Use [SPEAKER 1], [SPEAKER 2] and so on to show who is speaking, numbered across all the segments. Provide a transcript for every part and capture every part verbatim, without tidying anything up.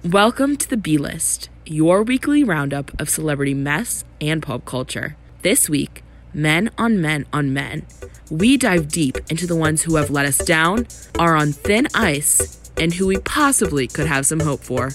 [SPEAKER 1] Welcome to the B-List, your weekly roundup of celebrity mess and pop culture. This week, men on men on men. We dive deep into the ones who have let us down, are on thin ice, and who we possibly could have some hope for.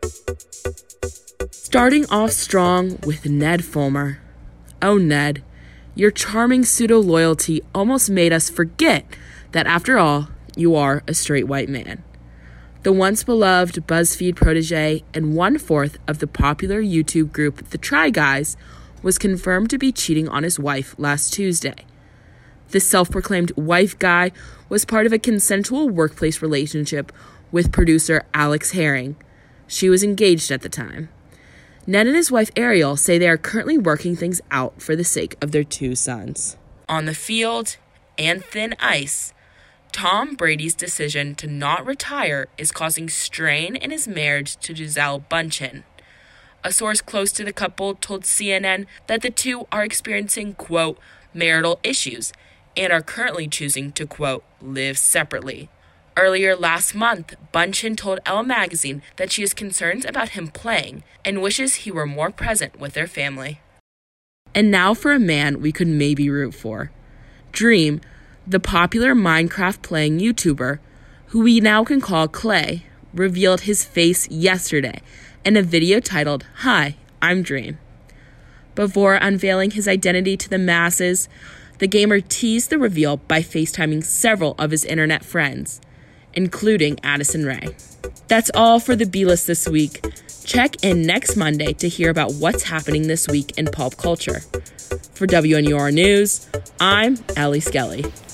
[SPEAKER 1] Starting off strong with Ned Fulmer. Oh, Ned, your charming pseudo-loyalty almost made us forget that after all, you are a straight white man. The once beloved BuzzFeed protege and one-fourth of the popular YouTube group The Try Guys was confirmed to be cheating on his wife last Tuesday. This self-proclaimed wife guy was part of a consensual workplace relationship with producer Alex Herring. She was engaged at the time. Ned and his wife Ariel say they are currently working things out for the sake of their two sons. On the field and thin ice, Tom Brady's decision to not retire is causing strain in his marriage to Gisele Bündchen. A source close to the couple told C N N that the two are experiencing, quote, marital issues and are currently choosing to, quote, live separately. Earlier last month, Bündchen told Elle magazine that she has concerns about him playing and wishes he were more present with their family. And now for a man we could maybe root for. Dream, the popular Minecraft-playing YouTuber, who we now can call Clay, revealed his face yesterday in a video titled, Hi, I'm Dream. Before unveiling his identity to the masses, the gamer teased the reveal by FaceTiming several of his internet friends, including Addison Rae. That's all for the B-List this week. Check in next Monday to hear about what's happening this week in pop culture. For W N U R News, I'm Ellie Skelly.